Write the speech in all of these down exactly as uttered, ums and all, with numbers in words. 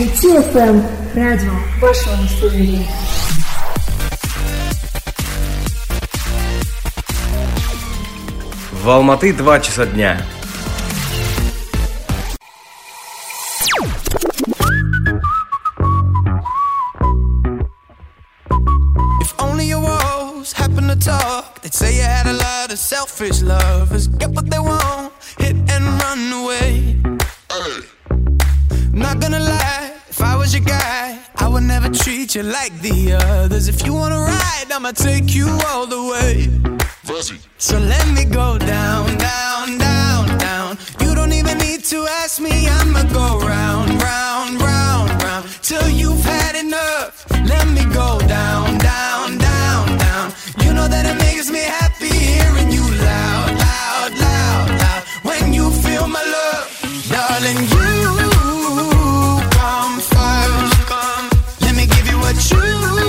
ай ти эф эм, радио вашего настроения. В Алматы два часа дня. They'd say you had a lot of selfish lovers, get what they want, hit and run away. Hey. Not gonna lie, if I was your guy, I would never treat you like the others. If you wanna ride, I'ma take you all the way. Fuzzy. So let me go down, down, down, down. You don't even need to ask me, I'ma go round, round, round, round, till you've had enough. Let me go down, down, down, down. You know that it makes me happy hearing you loud, loud, loud, loud. When you feel my love, darling, you come first. Come, let me give you what you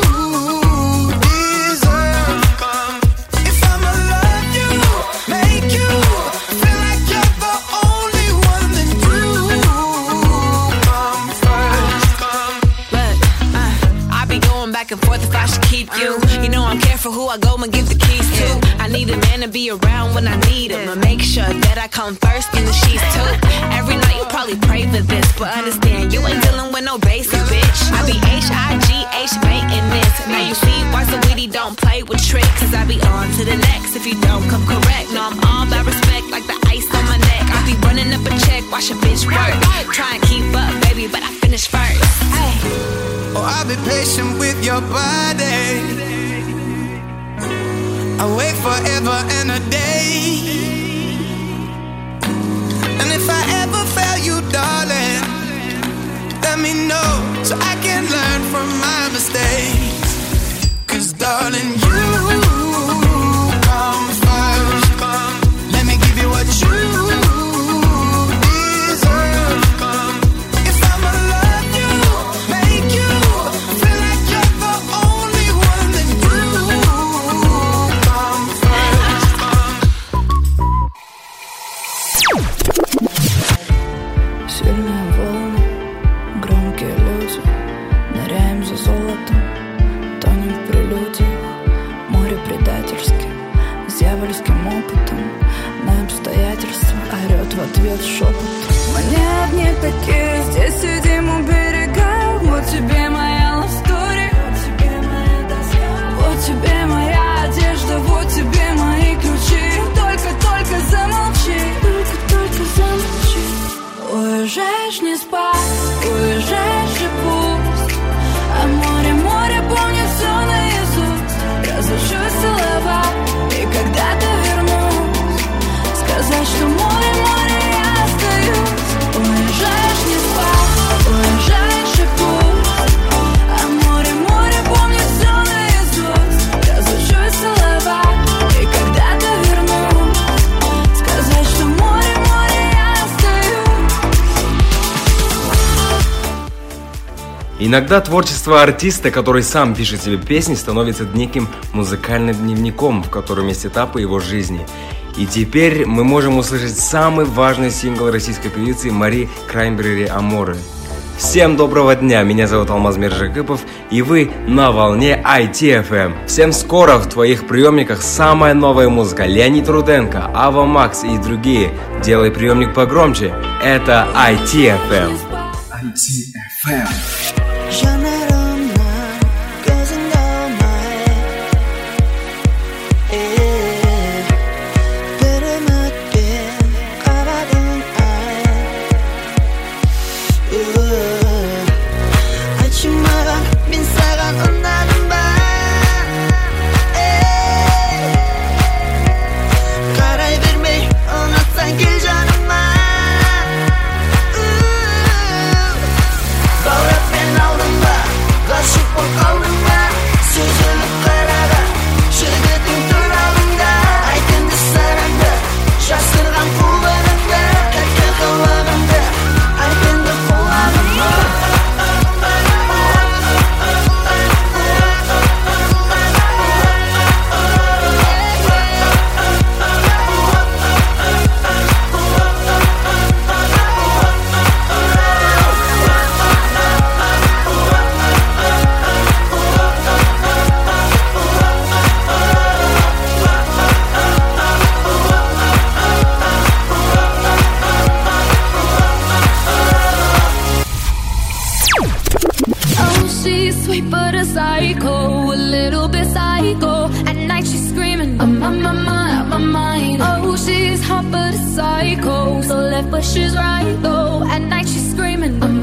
deserve. Come, if I'ma love you, make you feel like you're the only one, then you come first. Come. Look, uh, I be going back and forth if I should keep you. You know I'm careful who I go and give the keys to. I need a man to be around when I need him. I make sure that I come first in the sheets too. Every night you probably pray for this, but understand you ain't dealing with no basic bitch. I be H I G H making this. Now you see why Saweetie don't play with tricks. Cause I be on to the next if you don't come correct. No, I'm all about respect like the ice on my neck. I be running up a check, watch a bitch work. Try and keep up, baby, but I finish first. Hey. Oh, I'll be patient with your body. I wait forever and a day. And if I ever fail you, darling, let me know so I can learn from my mistakes. Cause darling, you come first. Come, let me give you what you deserve. Come, if I'ma love you, make you feel like you're the only one, then you come first. Come. Сильные волны, громкие люди, ныряем за золотом, тонем в прелюдиях. Море предательски, с дьявольским опытом, на обстоятельства орёт в ответ шепот. Мы не одни такие, здесь сидим у берега. Вот тебе моя love story, вот тебе моя одежда, вот тебе мои ключи. Только-только замолчи, только-только замолчи. Уезжаешь не спать, уезжаешь и пусть. А море, море помнит все наизусть. Разучусь целовать, и когда-то вернусь, сказать, что море, море, я остаюсь. Уезжаешь не спать, уезжаешь и пусть. А море, море помнит все наизусть. Разучусь целовать, и когда-то вернусь, сказать, что море, море, я остаюсь. Иногда творчество артиста, который сам пишет себе песни, становится неким музыкальным дневником, в котором есть этапы его жизни. И теперь мы можем услышать самый важный сингл российской певицы Мари Краймбрери «Аморе». Всем доброго дня, меня зовут Алмаз Мержакипов, и вы на волне ай ти эф эм. Всем скоро в твоих приемниках самая новая музыка. Леонид Руденко, Ава Макс и другие. Делай приемник погромче. Это ай ти эф эм. ай ти эф эм. Bağırat beni aldın da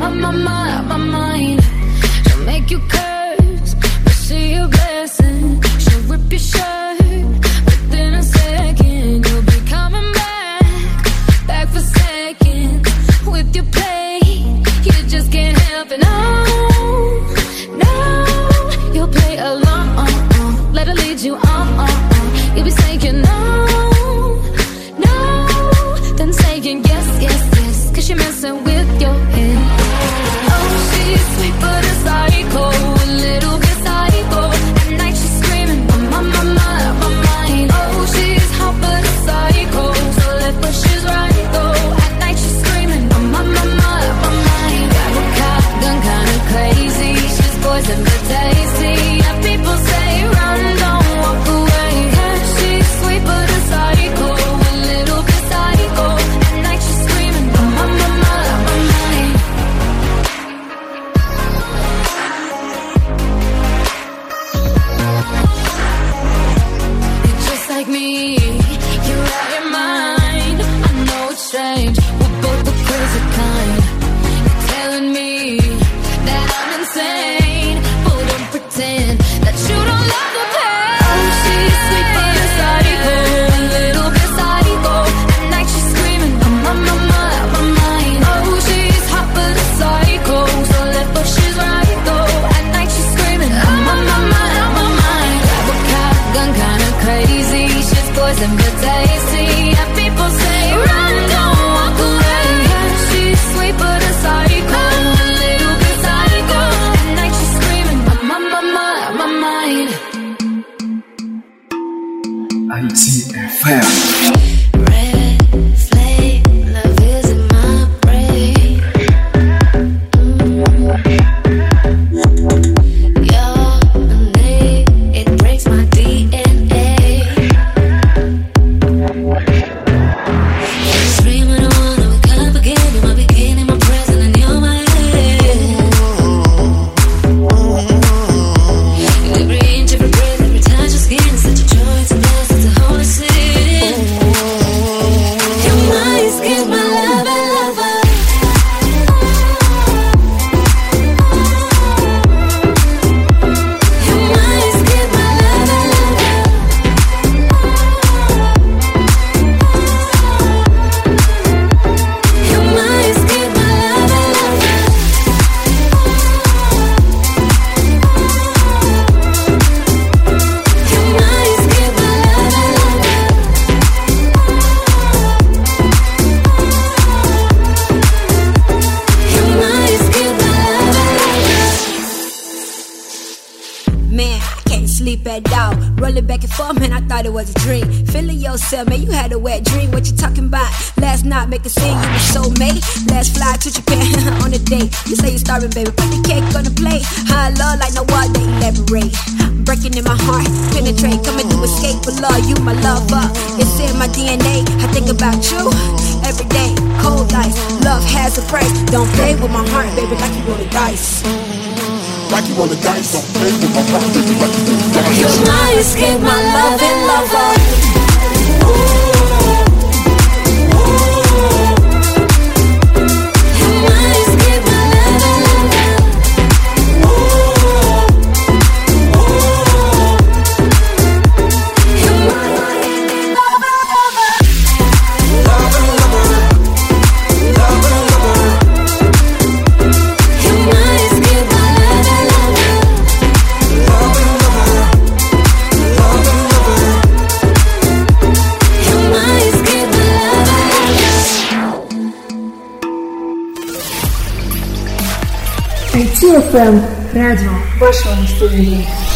my, my, my, my mind. She'll make you curse, but see a blessing. She'll rip your shirt within a second. You'll be coming back, back for seconds with your play. You just can't help it, no, no. You'll play along, let her lead you on, on, on. You'll be saying no, no, then saying yes, yes, yes, cause you're messing with your head. Oh, she's sweet but a psycho, a little bit psycho. At night she's screaming, my, my, my, my, my mind. Oh, she's hot but a psycho, so left but she's right though. At night she's screaming, my, my, my, my, my mind. Got a cop gun kinda crazy, she's poison but tasty. And people say run, don't walk away. Yeah, she's sweet but a psycho, a little bit psycho. At night she's screaming, my, my, my, my, my mind. You're just like me, you're out your mind. I know it's strange, we're both the crazy kind. You're telling me that I'm insane, but don't pretend that you don't love the pain. Oh, she's sweet but a psycho, a little bit psycho. At night she's screaming, my, my, my, my mind. Oh, she's hot but a psycho, so left but she's right though. At night she's screaming, my, my, my, my mind. Grab a cop gun kinda crazy, she's poison but tasty. And people say run, don't walk away. Yeah, she's sweet but a psycho, a little bit psycho. At night she's screaming, my, my, my, my, my mind. I T F M. Red flame, love is in my brain. Your name, it breaks my D N A. Dream when I wanna wake up again. You're my beginning, my present, and you're my end. Every inch, every breath, every touch of skin is such a joy, it's a blessing, it's a holy sin. You're my escape, my lover, lover. You're my escape, my lover, lover. You're my escape, my lover, lover. You're my escape, my lover, lover. You're my escape, my lover, lover. Man, I can't sleep at all. Rolling back and forth, man, I thought it was a dream. Feeling yourself, man, you had a wet dream. What you talking about? Last night, make a scene, you were soulmate. Let's fly to Japan on a date. You say you're starving, baby, put the cake on the plate. High love like no other, elaborate. Breaking in my heart, penetrate, coming to escape for love. You my lover, it's in my D N A. I think about you every day. Cold ice, love has a price. Don't play with my heart, baby, like you roll the dice. Like you roll the dice, don't play with my heart, baby, like you roll the dice. You're my escape, my loving lover. You're my escape, my loving lover. You're my lover, lover. You're my escape, my lover, lover. You're my escape, my lover, lover. ай ти эф эм. Радио вашего настроения.